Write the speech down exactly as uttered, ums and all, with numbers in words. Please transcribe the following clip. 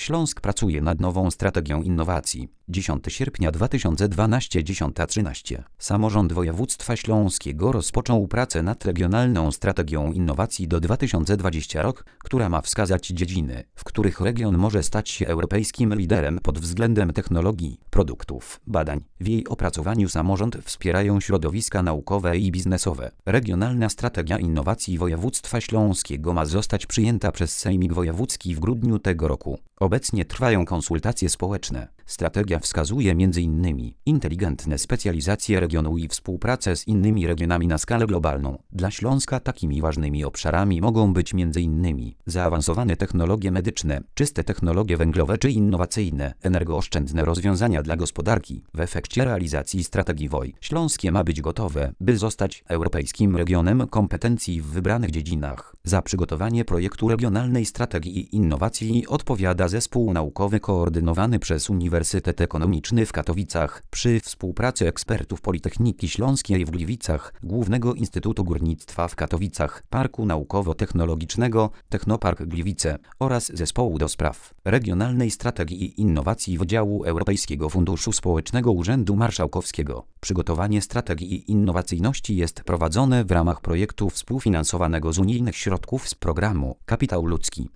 Śląsk pracuje nad nową strategią innowacji. dziesiątego sierpnia dwa tysiące dwunastego, dziesiąta trzynaście. Samorząd województwa śląskiego rozpoczął pracę nad regionalną strategią innowacji do dwa tysiące dwudziestego rok, która ma wskazać dziedziny, w których region może stać się europejskim liderem pod względem technologii, produktów, badań. W jej opracowaniu samorząd wspierają środowiska naukowe i biznesowe. Regionalna strategia innowacji województwa śląskiego ma zostać przyjęta przez Sejmik Wojewódzki w grudniu tego roku. Obecnie trwają konsultacje społeczne. Strategia wskazuje m.in. inteligentne specjalizacje regionu i współpracę z innymi regionami na skalę globalną. Dla Śląska takimi ważnymi obszarami mogą być m.in. zaawansowane technologie medyczne, czyste technologie węglowe czy innowacyjne, energooszczędne rozwiązania dla gospodarki. W efekcie realizacji strategii W O I Śląskie ma być gotowe, by zostać europejskim regionem kompetencji w wybranych dziedzinach. Za przygotowanie projektu regionalnej strategii innowacji odpowiada zespół naukowy koordynowany przez Uniwersytet Ekonomiczny w Katowicach przy współpracy ekspertów Politechniki Śląskiej w Gliwicach, Głównego Instytutu Górnictwa w Katowicach, Parku Naukowo-Technologicznego Technopark Gliwice oraz Zespołu do spraw regionalnej strategii i innowacji Wydziału Europejskiego Funduszu Społecznego Urzędu Marszałkowskiego. Przygotowanie strategii i innowacyjności jest prowadzone w ramach projektu współfinansowanego z unijnych środków z programu Kapitał Ludzki.